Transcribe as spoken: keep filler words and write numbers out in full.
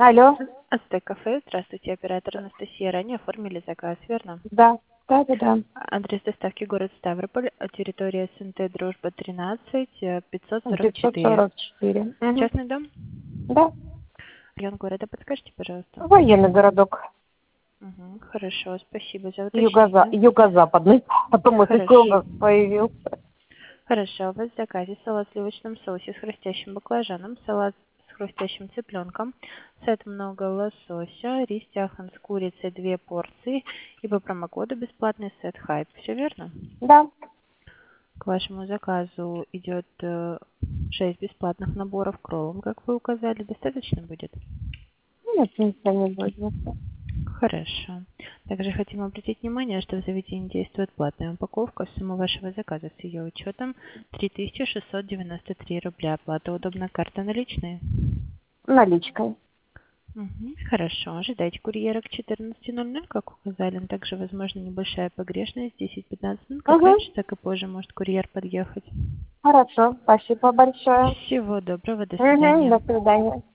Алло, Ацтек кафе. Здравствуйте, оператор Анастасия. Ранее оформили заказ, верно? да, да, да, да. Адрес доставки город Ставрополь, а территория СНТ Дружба тринадцать, э, пятьсот сорок девятьсот четыре. сорок четыре. Угу. Частный дом? Да, Район города, подскажите, пожалуйста. военный городок. Угу, хорошо, спасибо за Юго-за... уточнение. Юго-западный. Потом вот такой у Хорошо. нас появился. Хорошо, у вас в заказе салат в сливочном соусе с хрустящим баклажаном, салат с хрустящим цыпленком, сет много лосося, рис тяхан с курицей две порции и по промокоду бесплатный сет хайп. Все верно? Да. К вашему заказу идет э, шесть бесплатных наборов кровом, как вы указали. Достаточно будет? Нет, ничего не будет. Хорошо. Также хотим обратить внимание, что в заведении действует платная упаковка. Сумма вашего заказа с ее учетом три тысячи шестьсот девяносто три рубля. Оплата удобна, карта наличные? Наличкой. Мгм. Хорошо. Ожидайте курьера к четырнадцати ноль ноль, как указали. Также возможна небольшая погрешность, десять-пятнадцать минут, как Угу. раньше, так и позже может курьер подъехать. Хорошо, спасибо большое. Всего доброго, до Угу, свидания. до свидания.